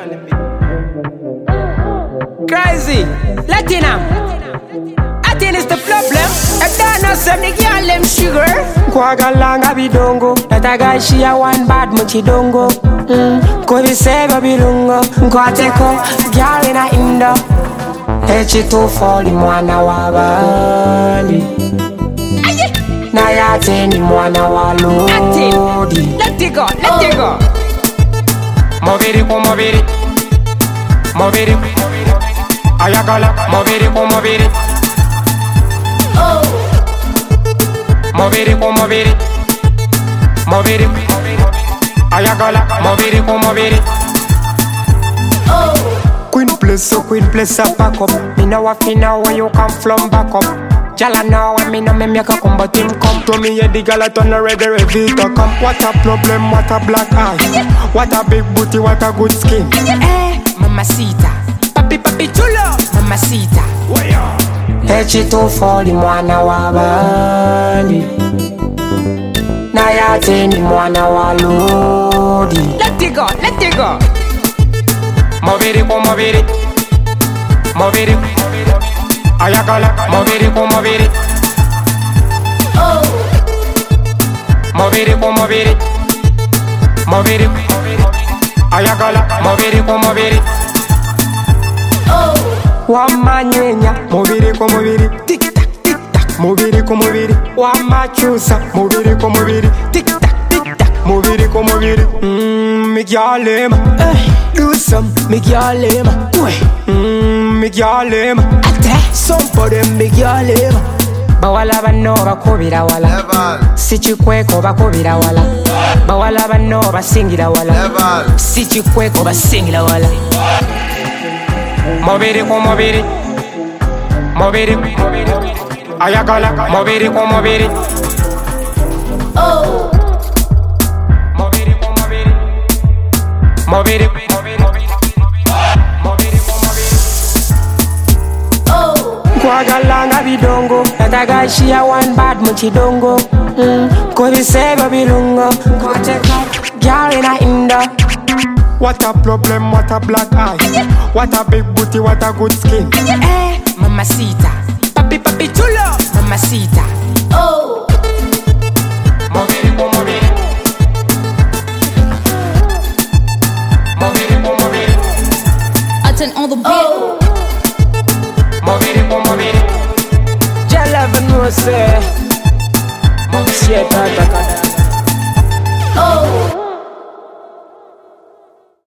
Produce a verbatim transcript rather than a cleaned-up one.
Crazy, Latina. Latin is the problem. If that not some the girl them sugar. Kwagalanga bidongo, that a guy she a one bad muchidongo. Mm, ko biseba bilungo, nkwateko, girl in a indo. Echi to fall ni mwana wa bali. Na yate ni mwana wa lodi. Let it go, let it go. Moviri ko moviri, moviri, ayakala, moviri ko moviri. Moviri ko moviri, moviri, ayakala, moviri ko moviri. Queen place, so queen place a pack up. Me know a finna where you come from back up. Jala now I me no me make a come but him come to me yeah the gala turn ready ready to come. What a problem, what a black eye, what a big booty, what a good skin. Eh, mamacita, papi papi chulo, mamacita. Echi to fall mwana wa bali. Na yate ni mwana wa lodi. Let it go, let it go. Moviri ko moviri, moviri, ayakala, moviri ko moviri. Moviri ko moviri, moviri, ayakala, moviri ko moviri. Wamanyenya, moviri ko moviri, tik tak tik tak, moviri ko moviri. Wamachusa, moviri ko moviri, tik tak tik tak, moviri ko moviri. Mmm, me gyalema, do some, me gyalema. Mmm, me gyalema. Some for them me gyalema. Bawala bano bakubira wala, sichikweko bakubira wala. Bawala bano basingira wala, sichikweko basingira wala. Moviri ko moviri, moviri, ayakala, moviri ko moviri. Moviri ko moviri, moviri, moviri ko moviri. Kwagalanga bidongo, that a guy she a one bad muchidongo. Mm, ko biseba bilungo, kwateka, girl in a indo. What a problem, what a black eye, what a big booty, what a good skin. Eh, mamacita, papi papi chulo, mamacita. Oh. Moviri ko moviri, moviri ko moviri. Aten on the beat. Oh. Moviri ko moviri. Jala vanose, Moviri ko moviri. oh.